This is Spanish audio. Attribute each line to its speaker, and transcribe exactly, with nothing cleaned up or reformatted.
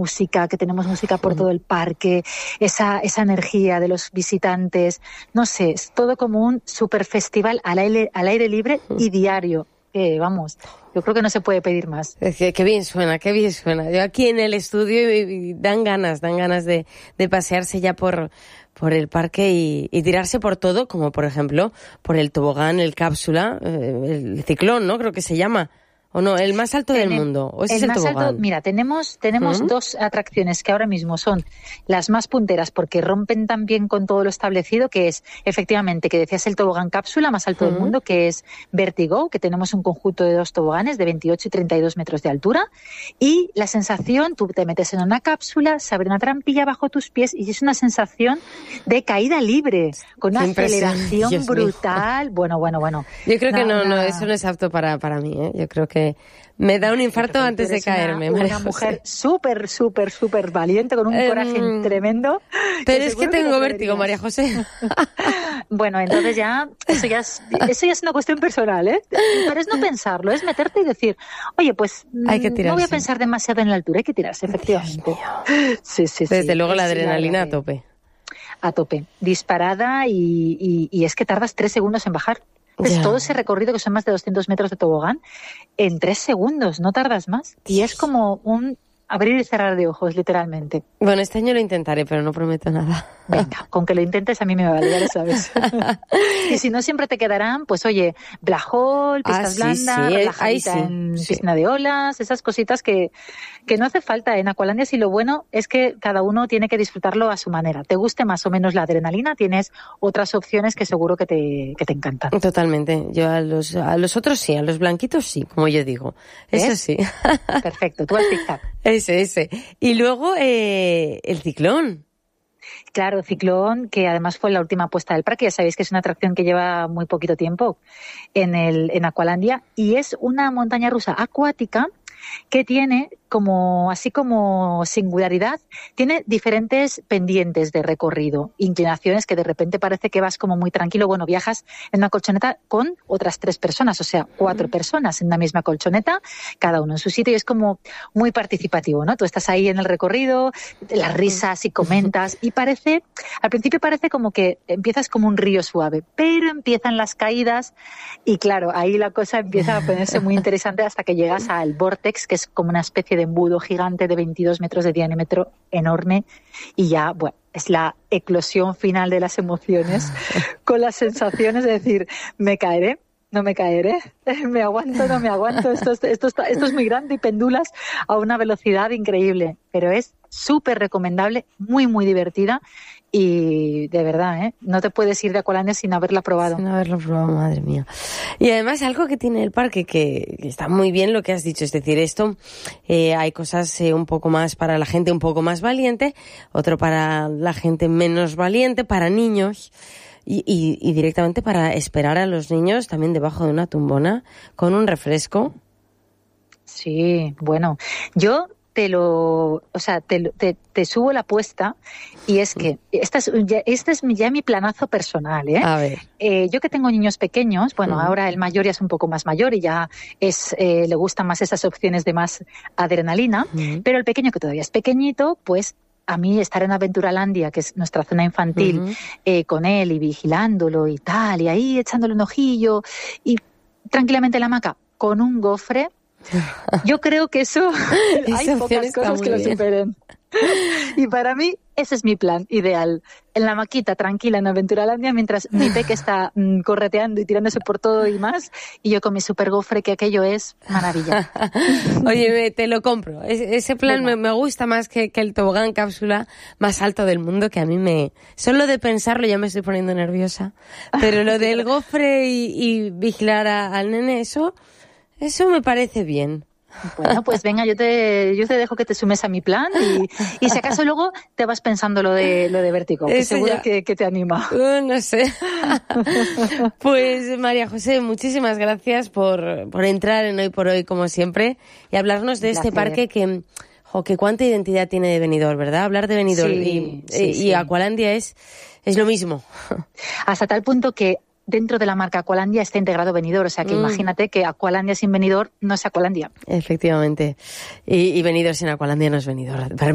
Speaker 1: música, que tenemos música por todo el parque, esa, esa energía de los visitantes, no sé, es todo como un super festival al aire, al aire libre y diario. Eh, vamos, yo creo que no se puede pedir más.
Speaker 2: Es que, qué bien suena, qué bien suena. Yo aquí en el estudio y, y dan ganas, dan ganas de, de pasearse ya por, por el parque y, y tirarse por todo, como por ejemplo por el tobogán, el cápsula, eh, el ciclón, ¿no? Creo que se llama. ¿O no? ¿El más alto del mundo? ¿O ese
Speaker 1: el
Speaker 2: es el
Speaker 1: más
Speaker 2: tobogán?
Speaker 1: alto, mira, tenemos, tenemos ¿Mm? dos atracciones que ahora mismo son las más punteras porque rompen también con todo lo establecido, que es efectivamente, que decías el tobogán cápsula más alto ¿Mm? del mundo, que es Vertigo, que tenemos un conjunto de dos toboganes de veintiocho y treinta y dos metros de altura. Y la sensación, tú te metes en una cápsula, se abre una trampilla bajo tus pies y es una sensación de caída libre, con una aceleración Dios brutal. Mío. Bueno, bueno, bueno.
Speaker 2: Yo creo que no, no, no, eso no es apto para, para mí, ¿eh? Yo creo que me da un infarto antes de caerme.
Speaker 1: Una, una mujer súper, súper, súper valiente, con un um, coraje tremendo.
Speaker 2: Pero es que tengo que vértigo, María José.
Speaker 1: Bueno, entonces ya eso, ya es, eso ya es una cuestión personal, ¿eh? Pero es no pensarlo, es meterte y decir, oye, pues
Speaker 2: hay que tirarse.
Speaker 1: No voy a pensar demasiado en la altura, hay que tirarse, efectivamente. Sí, sí,
Speaker 2: Desde
Speaker 1: sí.
Speaker 2: luego la
Speaker 1: es
Speaker 2: adrenalina
Speaker 1: la
Speaker 2: a tope.
Speaker 1: A tope, disparada y, y, y es que tardas tres segundos en bajar. Pues todo ese recorrido, que son más de doscientos metros de tobogán, en tres segundos, no tardas más. Y es como un abrir y cerrar de ojos, literalmente.
Speaker 2: Bueno, este año lo intentaré, pero no prometo nada.
Speaker 1: Venga, con que lo intentes a mí me vale, ya lo sabes. Y si no, siempre te quedarán, pues oye, Blajol, pistas
Speaker 2: ah, sí,
Speaker 1: blandas,
Speaker 2: sí,
Speaker 1: relajadita
Speaker 2: sí,
Speaker 1: en
Speaker 2: sí.
Speaker 1: piscina de olas, esas cositas que, que no hace falta en Aqualandia. Y lo bueno es que cada uno tiene que disfrutarlo a su manera. Te guste más o menos la adrenalina, tienes otras opciones que seguro que te, que te encantan.
Speaker 2: Totalmente. Yo a los, a los otros sí, a los blanquitos sí, como yo digo.
Speaker 1: ¿Ves?
Speaker 2: Eso sí.
Speaker 1: Perfecto, tú al tic-tac.
Speaker 2: Ese, ese. Y luego eh, el ciclón.
Speaker 1: Claro, ciclón, que además fue la última puesta del parque. Ya sabéis que es una atracción que lleva muy poquito tiempo en el en Aqualandia y es una montaña rusa acuática que tiene como, así como singularidad, tiene diferentes pendientes de recorrido, inclinaciones que de repente parece que vas como muy tranquilo. Bueno, viajas en una colchoneta con otras tres personas, o sea, cuatro mm. personas en una misma colchoneta, cada uno en su sitio, y es como muy participativo, ¿no? Tú estás ahí en el recorrido, las risas y comentas, y parece, al principio parece como que empiezas como un río suave, pero empiezan las caídas, y claro, ahí la cosa empieza a ponerse muy interesante hasta que llegas al Vortex, que es como una especie de embudo gigante de veintidós metros de diámetro, enorme, y ya, bueno, es la eclosión final de las emociones, con las sensaciones de decir, me caeré, no me caeré, me aguanto, no me aguanto, esto, esto, esto, está, esto es muy grande y pendulas a una velocidad increíble, pero es súper recomendable, muy, muy divertida. Y de verdad, ¿eh? No te puedes ir de Aqualandia sin haberla probado.
Speaker 2: Sin haberlo probado, madre mía. Y además algo que tiene el parque que, que está muy bien lo que has dicho, es decir, esto eh, hay cosas eh, un poco más para la gente un poco más valiente, otro para la gente menos valiente, para niños y, y, y directamente para esperar a los niños también debajo de una tumbona con un refresco.
Speaker 1: Sí, bueno, yo te lo, o sea, te, te, te subo la apuesta y es que esta es, ya, este es ya mi planazo personal, ¿eh?
Speaker 2: A ver.
Speaker 1: Eh, yo que tengo niños pequeños, bueno,
Speaker 2: uh-huh.
Speaker 1: ahora el mayor ya es un poco más mayor y ya es, eh, le gustan más esas opciones de más adrenalina, uh-huh. pero el pequeño que todavía es pequeñito, pues a mí estar en Aventuralandia, que es nuestra zona infantil, uh-huh. eh, con él y vigilándolo y tal, y ahí echándole un ojillo y tranquilamente en la hamaca con un gofre. Yo creo que eso hay pocas cosas que lo superen. Y para mí ese es mi plan ideal. En la maquita, tranquila, en Aventuralandia, mientras mi peque está mm, correteando y tirándose por todo y más, y yo con mi super gofre, que aquello es maravilla.
Speaker 2: Oye, te lo compro. Ese plan me, me gusta más que, que el tobogán cápsula más alto del mundo, que a mí me... Solo de pensarlo ya me estoy poniendo nerviosa. Pero lo del gofre y, y vigilar a, al nene, eso... Eso me parece bien.
Speaker 1: Bueno, pues venga, yo te yo te dejo que te sumes a mi plan y, y si acaso luego te vas pensando lo de lo de Vértigo, que
Speaker 2: Eso
Speaker 1: seguro
Speaker 2: ya...
Speaker 1: que, que te anima.
Speaker 2: Uh, no sé. Pues María José, muchísimas gracias por, por entrar en Hoy por Hoy, como siempre, y hablarnos de este parque que, jo, que cuánta identidad tiene de Benidorm, ¿verdad? Hablar de Benidorm
Speaker 1: sí,
Speaker 2: y,
Speaker 1: sí,
Speaker 2: y,
Speaker 1: sí.
Speaker 2: y Aqualandia es, es lo mismo.
Speaker 1: Hasta tal punto que dentro de la marca Aqualandia está integrado Benidorm, o sea que mm. imagínate que Aqualandia sin Benidorm no es Aqualandia.
Speaker 2: Efectivamente. Y, y Benidorm sin Aqualandia no es Benidorm.